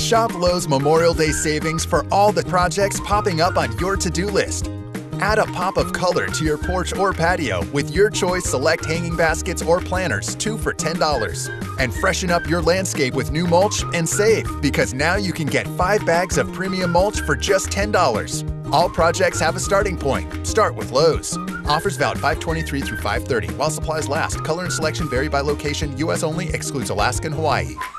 Shop Lowe's Memorial Day savings for all the projects popping up on your to-do list. Add a pop of color to your porch or patio with your choice select hanging baskets or planters, 2 for $10. And freshen up your landscape with new mulch and save, because now you can get 5 bags of premium mulch for just $10. All projects have a starting point. Start with Lowe's. Offers valid 5/23 through 5/30 while supplies last. Color and selection vary by location. U.S. only. Excludes Alaska and Hawaii.